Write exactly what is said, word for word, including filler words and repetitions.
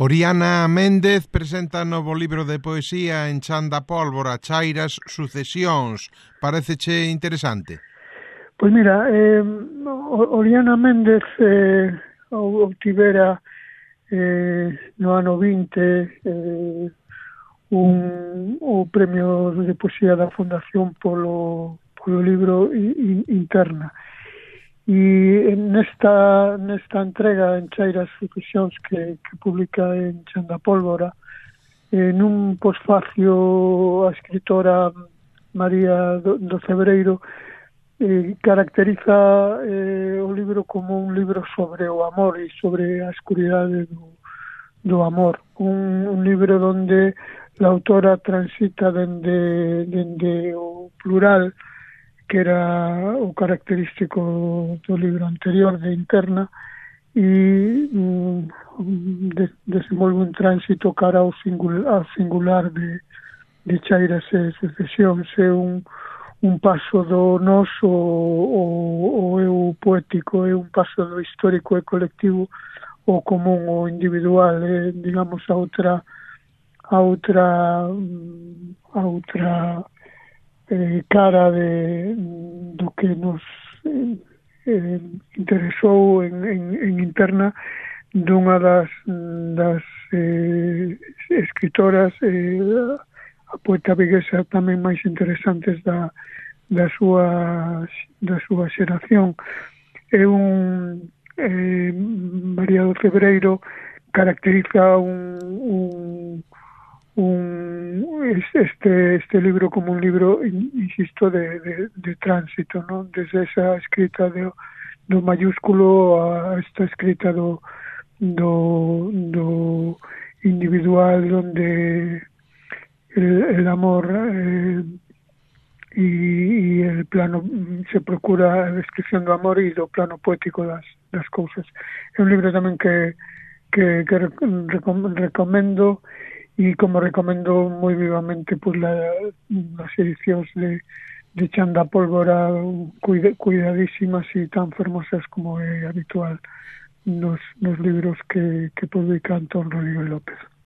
Oriana Méndez presenta novo libro de poesía en Chan da Pólvora, Chairas, Sucesións. Paréceche interesante? Pois mira, eh, Oriana Méndez eh, obtivera eh, no ano vinte eh, un, o premio de poesía da Fundación polo, polo libro Interna. E nesta, nesta entrega en Chairas Sucesións que, que publica en Chan da Pólvora, eh, nun posfacio a escritora María do, do Cebreiro eh, caracteriza eh, o libro como un libro sobre o amor e sobre a escuridade do, do amor. Un, un libro donde a autora transita dende, dende o plural, que era o característico do libro anterior de Interna, e um, de, desenvolve un tránsito cara ao singular, ao singular de, de Chairas e Sucesións. É un, un paso do noso o, o eu poético, é un paso do histórico e colectivo o común, o individual, é, digamos, a outra a outra a outra Eh, cara de, do que nos eh, eh, interesou en, en, en Interna, dunha das, das eh, escritoras, eh, a poeta viguesa tamén máis interesantes da, da súa da súa xeración. É un eh, María do Cebreiro caracteriza un, un un este este libro como un libro, insisto, de, de, de tránsito, ¿no? Desde esa escrita de, do mayúsculo a esta escrita do, do, do individual, donde el, el amor eh, y, y el plano se procura a descripción do amor e do plano poético das, das cousas. É un libro tamén que, que, que recomendo, e como recomendo moi vivamente pues, la, las edicións de, de Chan da Pólvora, cuida, cuidadísimas e tan fermosas como é habitual nos, nos libros que, que publica Antón Rodríguez López.